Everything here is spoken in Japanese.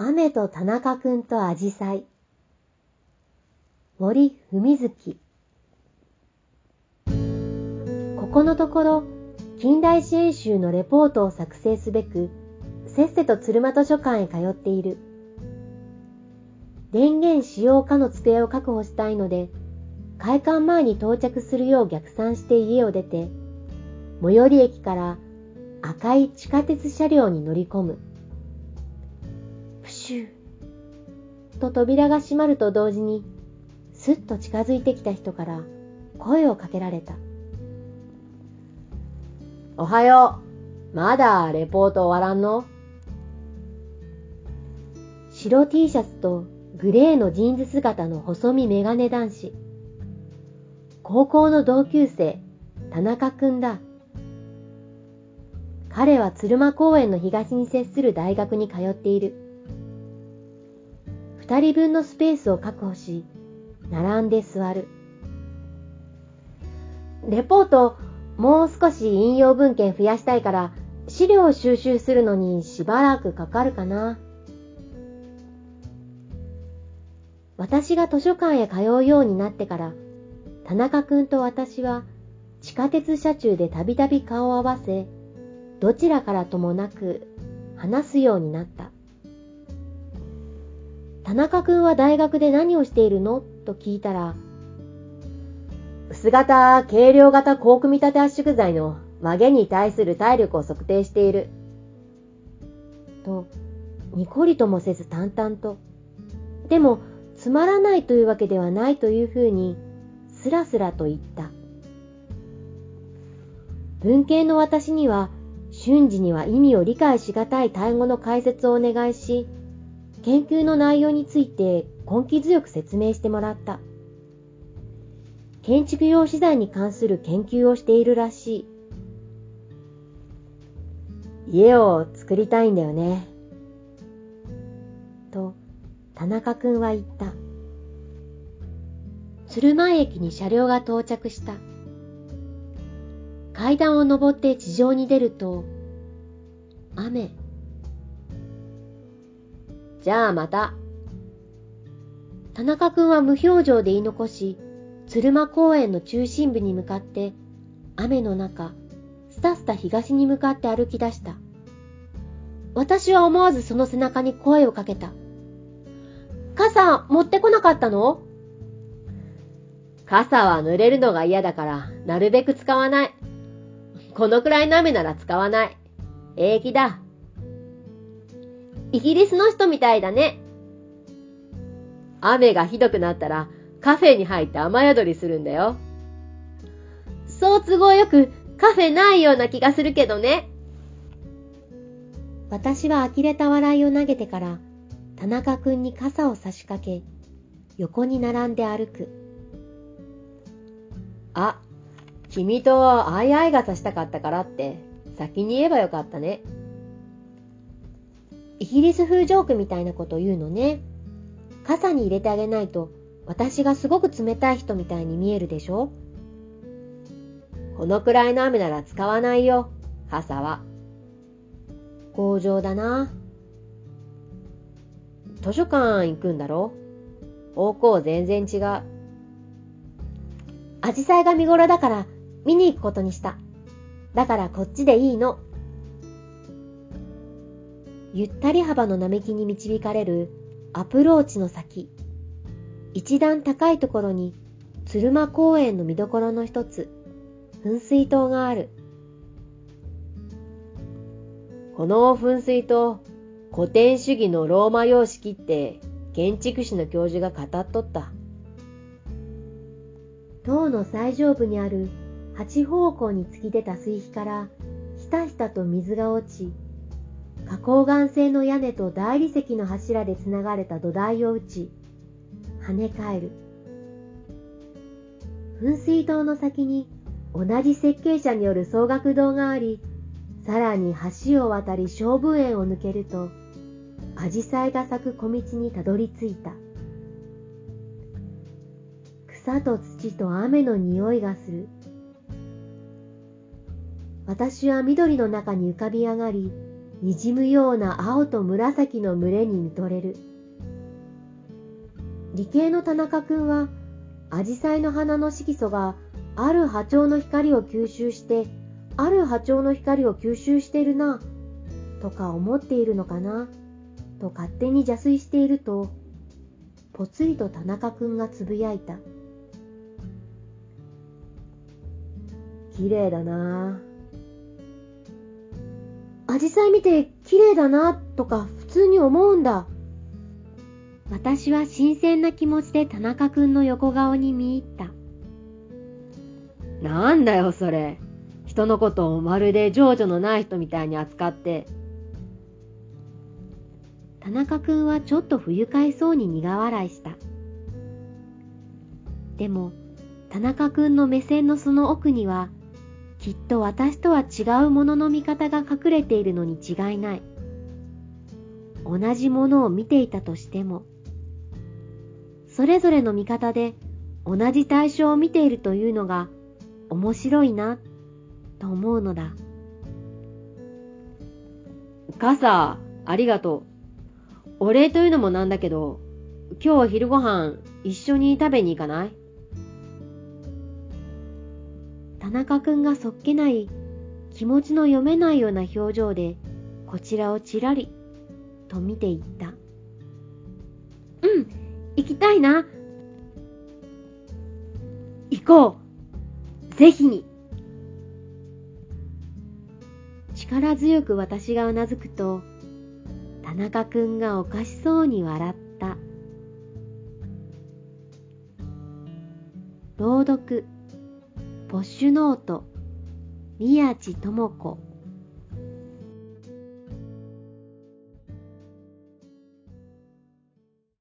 雨と田中くんとアジサイ。森文月。ここのところ、近代史演習のレポートを作成すべく、せっせと鶴間図書館へ通っている。電源使用可の机を確保したいので、会館前に到着するよう逆算して家を出て、最寄り駅から赤い地下鉄車両に乗り込む。プシューと扉が閉まると同時に、すっと近づいてきた人から声をかけられた。 おはよう。まだレポート終わらんの？ 白 T シャツとグレーのジーンズ姿の細身メガネ男子。高校の同級生、田中くんだ。彼は鶴間公園の東に接する大学に通っている。2人分のスペースを確保し、並んで座る。レポート、もう少し引用文献増やしたいから、資料を収集するのにしばらくかかるかな。私が図書館へ通うようになってから、田中くんと私は地下鉄車中でたびたび顔を合わせ、どちらからともなく話すようになった。田中くんは大学で何をしているのと聞いたら、 薄型軽量型高組み立て圧縮材の曲げに対する体力を測定している。 と、にこりともせず淡々と。でも、つまらないというわけではないというふうに、スラスラと言った。文系の私には、瞬時には意味を理解しがたい単語の解説をお願いし、研究の内容について根気強く説明してもらった。建築用資材に関する研究をしているらしい。家を作りたいんだよね。 と、田中くんは言った。鶴舞駅に車両が到着した。階段を登って地上に出ると、雨。 じゃあまた。 田中くんは無表情で言い残し、鶴間公園の中心部に向かって、雨の中、スタスタ東に向かって歩き出した。私は思わずその背中に声をかけた。傘持ってこなかったの？ 傘は濡れるのが嫌だから、なるべく使わない。このくらいの雨なら使わない。平気だ。 イギリスの人みたいだね。 雨がひどくなったら、カフェに入って雨宿りするんだよ。 そう都合よくカフェないような気がするけどね。私は呆れた笑いを投げてから、田中くんに傘を差し掛け、横に並んで歩く。 あ、君と相い傘したかったからって、先に言えばよかったね。 イギリス風ジョークみたいなこと言うのね。傘に入れてあげないと、私がすごく冷たい人みたいに見えるでしょ？ このくらいの雨なら使わないよ、傘は。 強情だな。 図書館行くんだろ？方向全然違う。 アジサイが見頃だから見に行くことにした。だからこっちでいいの。ゆったり幅の並木に導かれるアプローチの先。一段高いところに鶴間公園の見どころの一つ、噴水塔がある。 この噴水塔、古典主義のローマ様式って建築士の教授が語っとった。 塔の最上部にある8方向に突き出た水碑からひたひたと水が落ち、花崗岩製の屋根と大理石の柱でつながれた土台を打ち、跳ね返る。噴水塔の先に同じ設計者による双学堂があり、さらに橋を渡り菖蒲園を抜けると、アジサイが咲く小道にたどり着いた。草と土と雨の匂いがする。私は緑の中に浮かび上がり、 にじむような青と紫の群れに見とれる。理系の田中くんは、アジサイの花の色素がある波長の光を吸収して、ある波長の光を吸収しているな、とか思っているのかな、と勝手に邪推していると、ぽつりと田中くんがつぶやいた。綺麗だな。アジサイ見て綺麗だな、とか普通に思うんだ。私は新鮮な気持ちで田中くんの横顔に見入った。 なんだよそれ。人のことをまるで情緒のない人みたいに扱って。 田中くんはちょっと不愉快そうに苦笑いした。でも、田中くんの目線のその奥には、きっと私とは違うものの見方が隠れているのに違いない。同じものを見ていたとしても、それぞれの見方で同じ対象を見ているというのが面白いな、と思うのだ。 傘、ありがとう。お礼というのもなんだけど、今日昼ご飯一緒に食べに行かない？ 田中くんがそっけない気持ちの読めないような表情でこちらをちらりと見ていった。行きたいな。行こう。ぜひに。力強く私がうなずくと、田中くんがおかしそうに笑った。朗読、ポッシュノート、宮地智子。